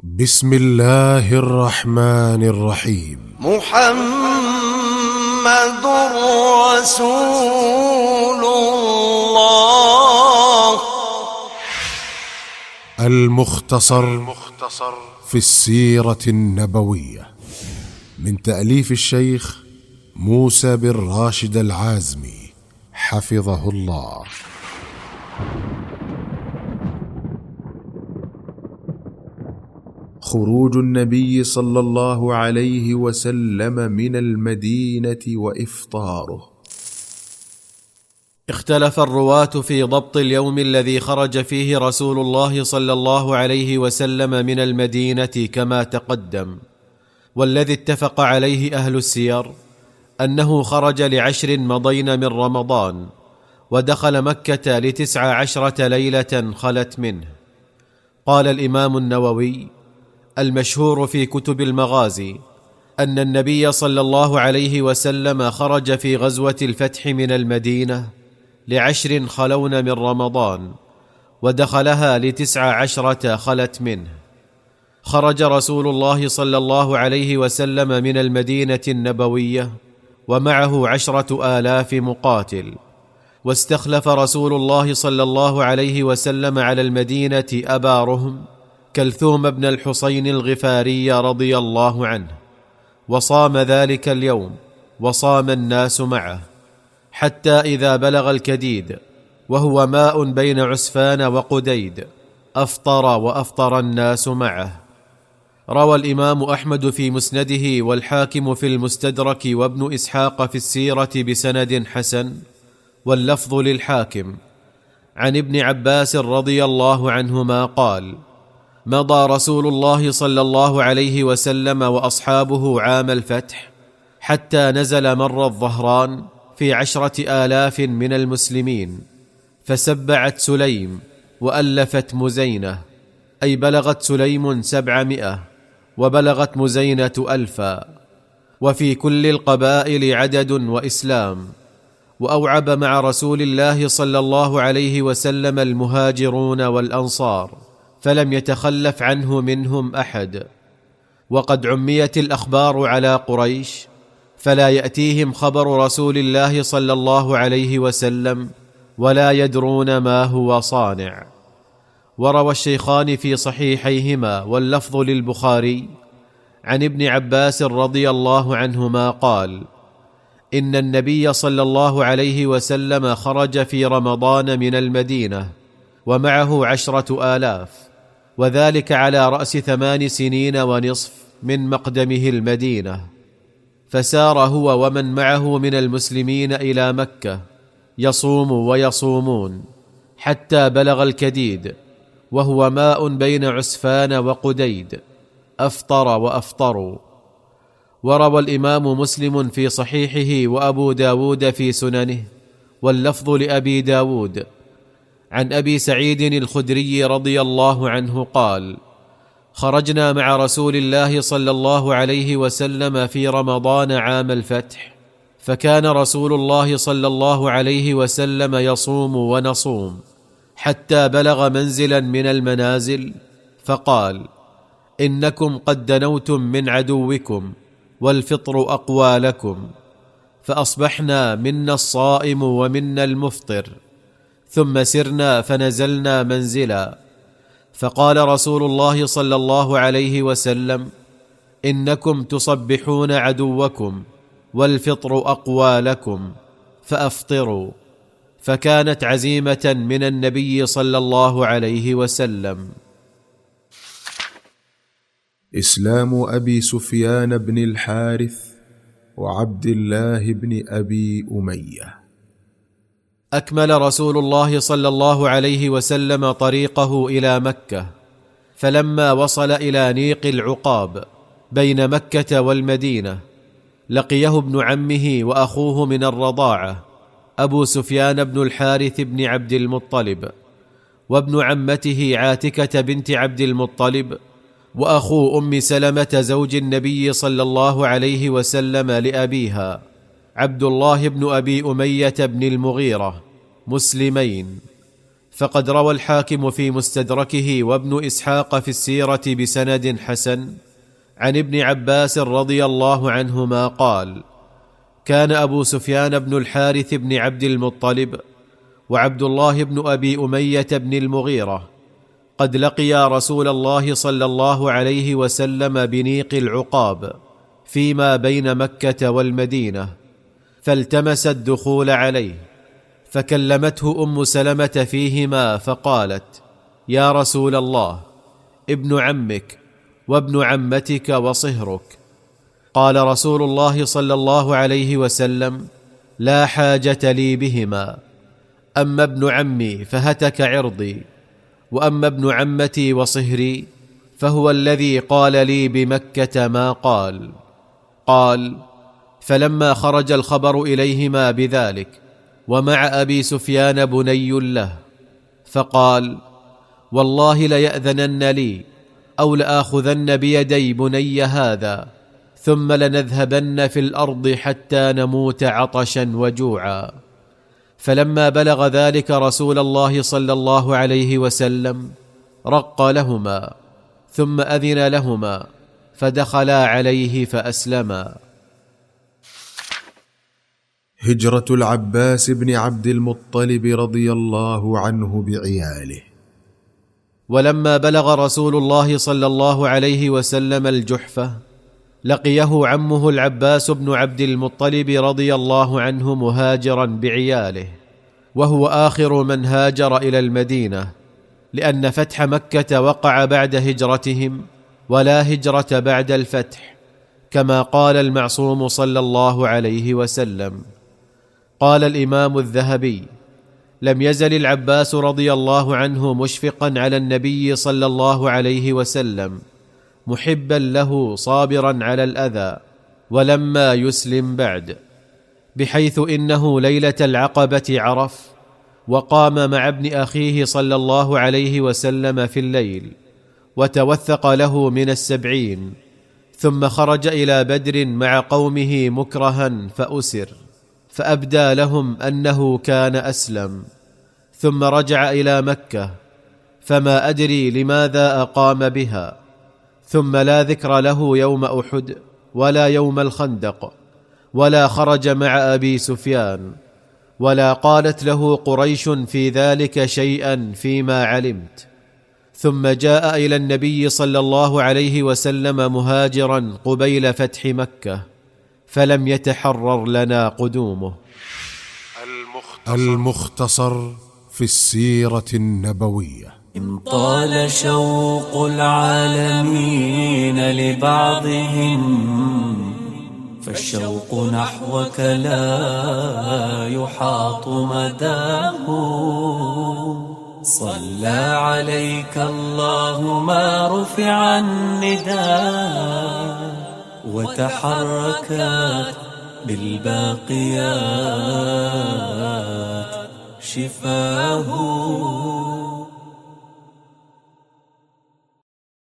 بسم الله الرحمن الرحيم. محمد رسول الله. المختصر في السيرة النبوية من تأليف الشيخ موسى بن راشد العازمي حفظه الله. خروج النبي صلى الله عليه وسلم من المدينة وإفطاره. اختلف الرواة في ضبط اليوم الذي خرج فيه رسول الله صلى الله عليه وسلم من المدينة كما تقدم، والذي اتفق عليه أهل السير أنه خرج ل10 مضين من رمضان، ودخل مكة ل19 ليلة خلت منه. قال الإمام النووي: المشهور في كتب المغازي أن النبي صلى الله عليه وسلم خرج في غزوة الفتح من المدينة ل10 خلون من رمضان، ودخلها ل19 خلت منه. خرج رسول الله صلى الله عليه وسلم من المدينة النبوية ومعه 10,000 مقاتل، واستخلف رسول الله صلى الله عليه وسلم على المدينة أبا رهم كلثوم بن الحصين الغفاري رضي الله عنه، وصام ذلك اليوم وصام الناس معه، حتى إذا بلغ الكديد وهو ماء بين عسفان وقديد أفطر وأفطر الناس معه. روى الإمام أحمد في مسنده والحاكم في المستدرك وابن إسحاق في السيرة بسند حسن، واللفظ للحاكم، عن ابن عباس رضي الله عنهما قال: مضى رسول الله صلى الله عليه وسلم وأصحابه عام الفتح حتى نزل مر الظهران في 10,000 من المسلمين، فسبعت سليم وألفت مزينة، أي بلغت سليم 700 وبلغت مزينة 1000، وفي كل القبائل عدد وإسلام. وأوعب مع رسول الله صلى الله عليه وسلم المهاجرون والأنصار، فلم يتخلف عنه منهم أحد. وقد عميت الأخبار على قريش، فلا يأتيهم خبر رسول الله صلى الله عليه وسلم ولا يدرون ما هو صانع. وروى الشيخان في صحيحيهما واللفظ للبخاري عن ابن عباس رضي الله عنهما قال: إن النبي صلى الله عليه وسلم خرج في رمضان من المدينة ومعه 10,000، وذلك على رأس 8 سنين ونصف من مقدمه المدينة، فسار هو ومن معه من المسلمين إلى مكة يصوم ويصومون حتى بلغ الكديد وهو ماء بين عسفان وقديد أفطر وأفطروا. وروى الإمام مسلم في صحيحه وأبو داود في سننه واللفظ لأبي داود عن أبي سعيد الخدري رضي الله عنه قال: خرجنا مع رسول الله صلى الله عليه وسلم في رمضان عام الفتح، فكان رسول الله صلى الله عليه وسلم يصوم ونصوم حتى بلغ منزلا من المنازل، فقال: إنكم قد دنوتم من عدوكم والفطر أقوى لكم، فأصبحنا منا الصائم ومنا المفطر، ثم سرنا فنزلنا منزلا، فقال رسول الله صلى الله عليه وسلم: إنكم تصبحون عدوكم والفطر أقوى لكم، فأفطروا. فكانت عزيمة من النبي صلى الله عليه وسلم. إسلام أبي سفيان بن الحارث وعبد الله بن أبي أمية. أكمل رسول الله صلى الله عليه وسلم طريقه إلى مكة، فلما وصل إلى نيق العقاب بين مكة والمدينة لقيه ابن عمه وأخوه من الرضاعة أبو سفيان بن الحارث بن عبد المطلب، وابن عمته عاتكة بنت عبد المطلب، وأخو أم سلمة زوج النبي صلى الله عليه وسلم لأبيها عبد الله بن أبي أمية بن المغيرة، مسلمين. فقد روى الحاكم في مستدركه وابن إسحاق في السيرة بسند حسن عن ابن عباس رضي الله عنهما قال: كان أبو سفيان بن الحارث بن عبد المطلب وعبد الله بن أبي أمية بن المغيرة قد لقيا رسول الله صلى الله عليه وسلم بنيق العقاب فيما بين مكة والمدينة، فالتمس الدخول عليه، فكلمته أم سلمة فيهما فقالت: يا رسول الله، ابن عمك وابن عمتك وصهرك. قال رسول الله صلى الله عليه وسلم: لا حاجة لي بهما، أما ابن عمي فهتك عرضي، وأما ابن عمتي وصهري فهو الذي قال لي بمكة ما قال. قال: فلما خرج الخبر إليهما بذلك ومع أبي سفيان بني له، فقال: والله ليأذنن لي أو لآخذن بيدي بني هذا ثم لنذهبن في الأرض حتى نموت عطشا وجوعا. فلما بلغ ذلك رسول الله صلى الله عليه وسلم رق لهما ثم أذن لهما فدخلا عليه فأسلما. هجرة العباس بن عبد المطلب رضي الله عنه بعياله. ولما بلغ رسول الله صلى الله عليه وسلم الجحفة لقيه عمه العباس بن عبد المطلب رضي الله عنه مهاجرا بعياله، وهو آخر من هاجر إلى المدينة، لأن فتح مكة وقع بعد هجرتهم ولا هجرة بعد الفتح، كما قال المعصوم صلى الله عليه وسلم. قال الإمام الذهبي: لم يزل العباس رضي الله عنه مشفقا على النبي صلى الله عليه وسلم، محبا له صابرا على الأذى، ولما يسلم بعد، بحيث إنه ليلة العقبة عرف وقام مع ابن أخيه صلى الله عليه وسلم في الليل وتوثق له من 70، ثم خرج إلى بدر مع قومه مكرها فأسر، فأبدى لهم أنه كان أسلم، ثم رجع إلى مكة، فما أدري لماذا أقام بها، ثم لا ذكر له يوم أحد ولا يوم الخندق، ولا خرج مع أبي سفيان، ولا قالت له قريش في ذلك شيئا فيما علمت. ثم جاء إلى النبي صلى الله عليه وسلم مهاجرا قبيل فتح مكة، فلم يتحرر لنا قدومه. المختصر في السيرة النبوية. إن طال شوق العالمين لبعضهم فالشوق نحوك لا يحاط مداه. صلى عليك الله ما رفع النداء، وتحركت بالباقيات شفاه.